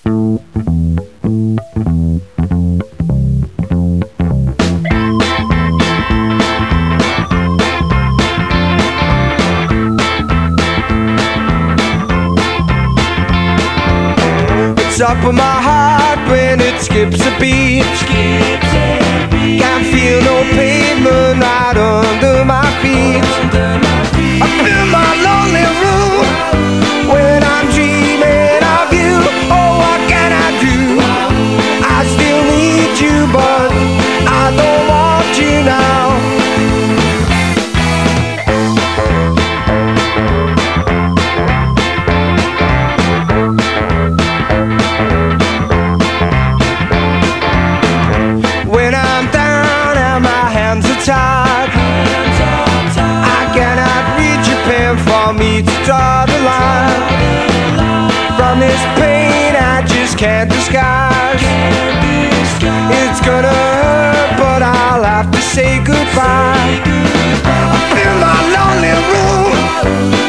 Up in my heart when it skips a beat. Can't feel no pavement right under my feet. Up in my lonely room when I'm dreaming of you. Oh, what can I do? I still need you, but I don't want you now. I cannot reach your pen for me to draw the line. From this pain I just can't disguise. It's gonna hurt, but I'll have to say goodbye. Up in my lonely room